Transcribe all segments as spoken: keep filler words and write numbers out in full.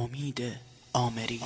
امید آمری.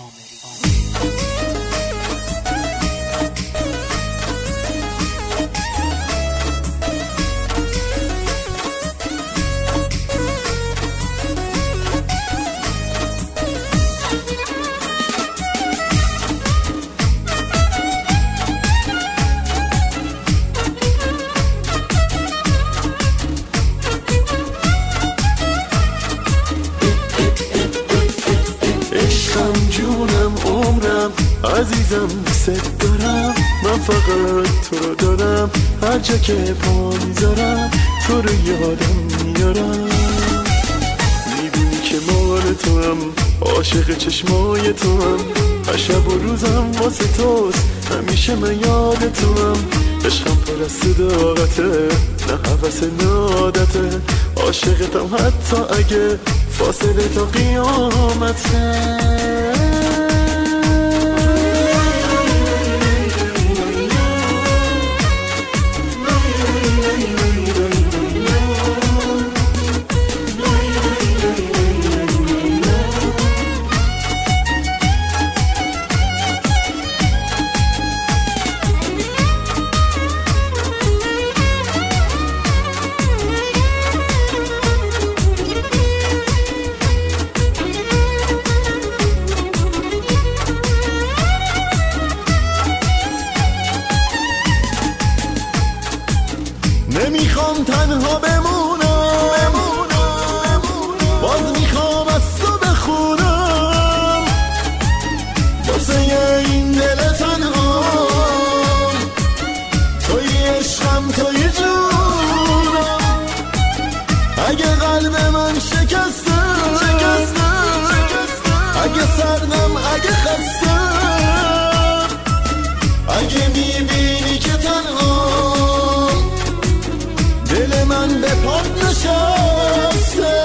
جونم عمرم عزیزم ست دارم، من فقط تو رو دارم، هر جا که پا میذارم تو رو یادم میارم. میبینی که مال تو هم، عاشق چشمای تو هم، هر شب و روزم واسه توست، همیشه من یاد تو هم. عشقم پر از صداقته، نه حوث نه عادته، عاشقتم حتی اگه فاصله تا قیامته. نمیخوام تنها بمونم، باز میخوام از تو بخونم، واسه این دل تنها توی عشقم توی جونم. اگه قلب من شکسته، اگه سردم، اگه خستم، اگه میبینی که تنها دل من به پات نشسته.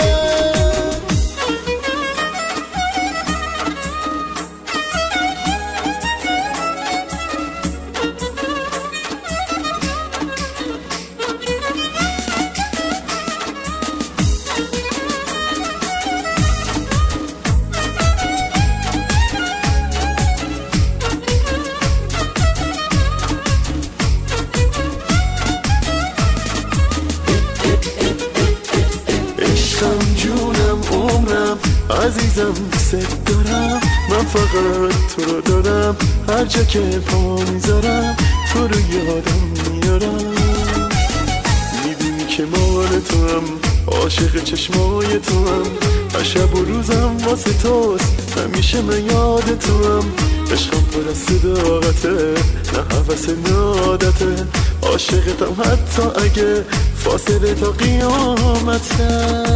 جونم عمرم عزیزم ست دارم، من فقط تو رو دارم، هر جا که پا میذارم تو رو یادم میارم. میدونی که مال تو هم، عاشق چشمای تو هم، هر شب و روزم واسه توست، همیشه من یاد تو هم. عشقم پر از صداقته، نه حوث نه عادته، عاشقتم حتی اگه فاصله تا قیامته.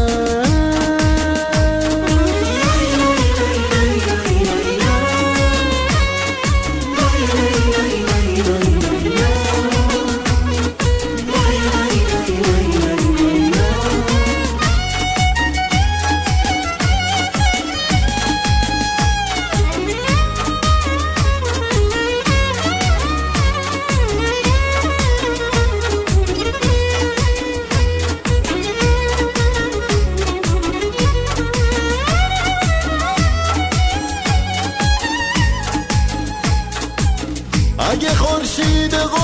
اگه خورشید